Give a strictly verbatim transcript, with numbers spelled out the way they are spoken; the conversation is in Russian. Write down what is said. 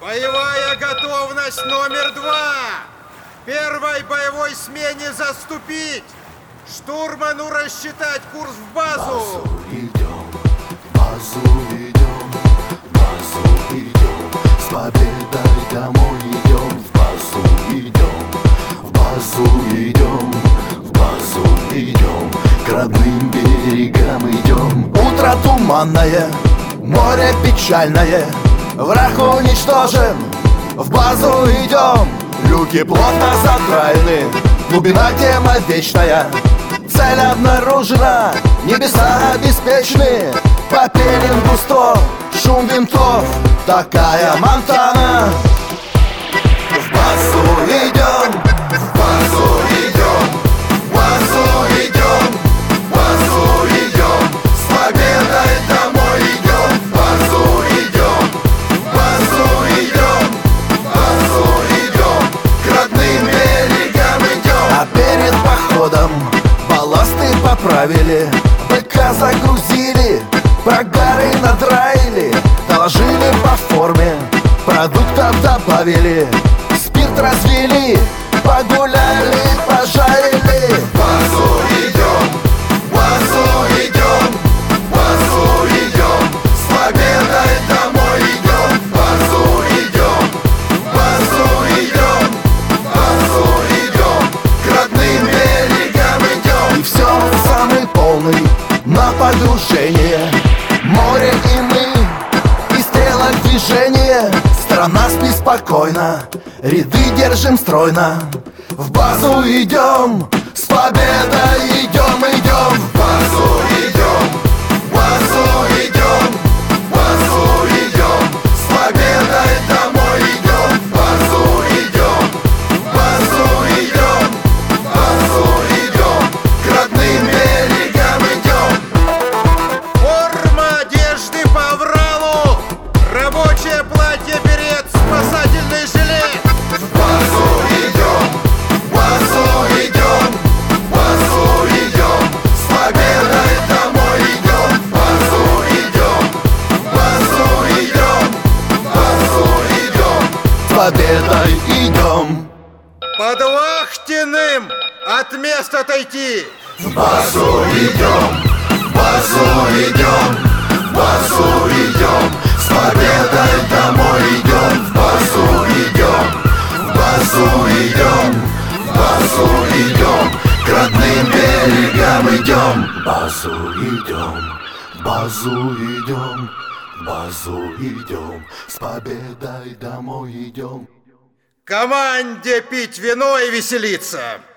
Боевая готовность номер два. Первой боевой смене заступить. Штурману рассчитать курс в базу. Идем, в базу идем, в базу идем. С победой домой идем, в базу идем, в базу идем, в базу идем. К родным берегам идем. Утро туманное, море печальное. Враг уничтожен, в базу идем. Люки плотно задраены, глубина тема вечная. Цель обнаружена, небеса обеспечены. Попелен густо, шум винтов, такая Монтана. В базу идем, в базу идем, в базу идем, в базу идем. С победой домой идем, в базу идем, в базу идем, в базу идем. К родным берегам идем. А перед походом балласты поправили, быка загрузили, прогары надраили, доложили по форме, продуктов добавили, спирт развели, погуляли, пожарили. В базу идем, в базу идем, в базу идем. С победой домой идем, в базу идем, в базу идем, в базу идем. К родным берегам идем. И все самый полный на погружение. Море и мы, и стрелок движение. Страна спи спокойно, ряды держим стройно. В базу идем, с победой идем, идем. В базу идем, в базу идем, в базу идем. С победой домой идем, в базу идем, в базу идем, в базу идем. К родным берегам идем. Форма одежды по Авралу. Рабочее платье, берет, спасательный жилет. В базу идем, в базу идем, в базу идем. С победой домой идем, в базу идем, в базу идем, в базу идем. С победой идем. Под Вахтиным от места отойти. В базу идем, в базу идем, в базу идем. С победой домой идем, в базу идем, в базу идем, в базу идем. К родным берегам идем. В базу идем, в базу идем, в базу идем. С победой домой идем. Команде пить вино и веселиться.